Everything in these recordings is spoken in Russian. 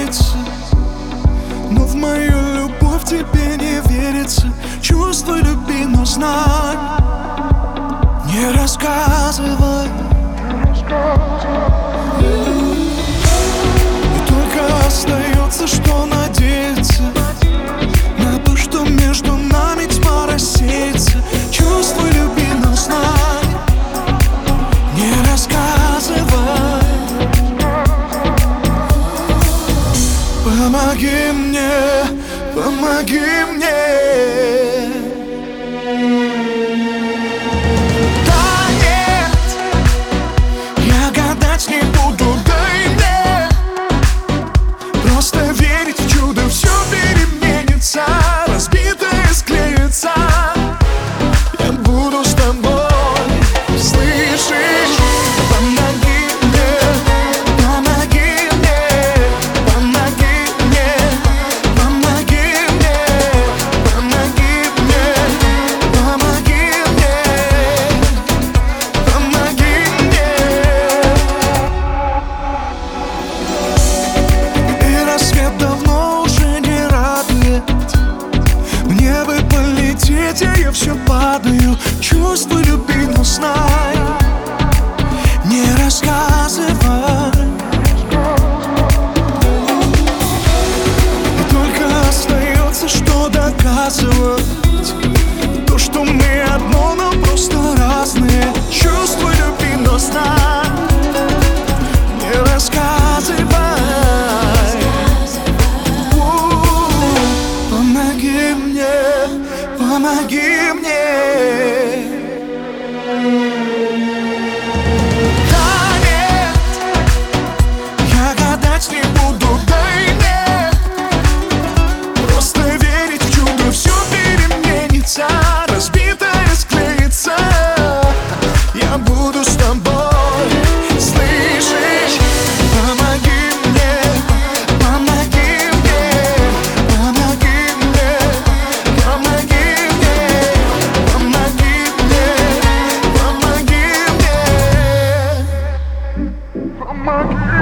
изменится, но в мою любовь тебе не верится. Чувствуй, люби, но знай, не рассказывай. И только остается, что надеяться на то, что между нами тьма рассеется. Чувствуй, люби, но знай, не рассказывай. Помоги мне, помоги мне. Да нет, я гадать не буду, дай мне просто верить в чудо. Все переменится, разбитое склеится. Я буду с тобой, слышишь? Помоги мне, помоги мне, помоги мне, помоги мне, помоги мне, помоги мне, помоги мне. И рассвет давно уже не радует. Мне бы полететь, а я все падаю. Чувствуй, люби, но знай, не рассказывай. И только остается, что доказывать то, что мы одно, но просто разные. Чувствуй, люби, но знай, не рассказывай. Помоги мне, помоги мне. Да нет, я гадать не буду, дай мне просто верить в чудо. Все переменится, разбитое склеится. Я буду с тобой, слышишь? Помоги мне, помоги мне, помоги мне, помоги мне, помоги мне, помоги мне,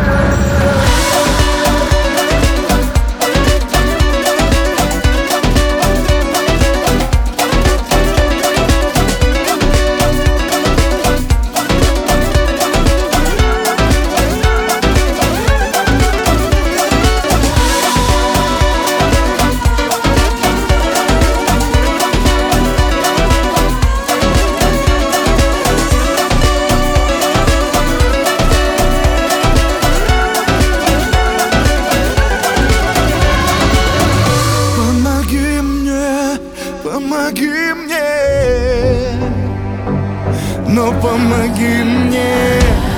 помоги мне, но помоги мне.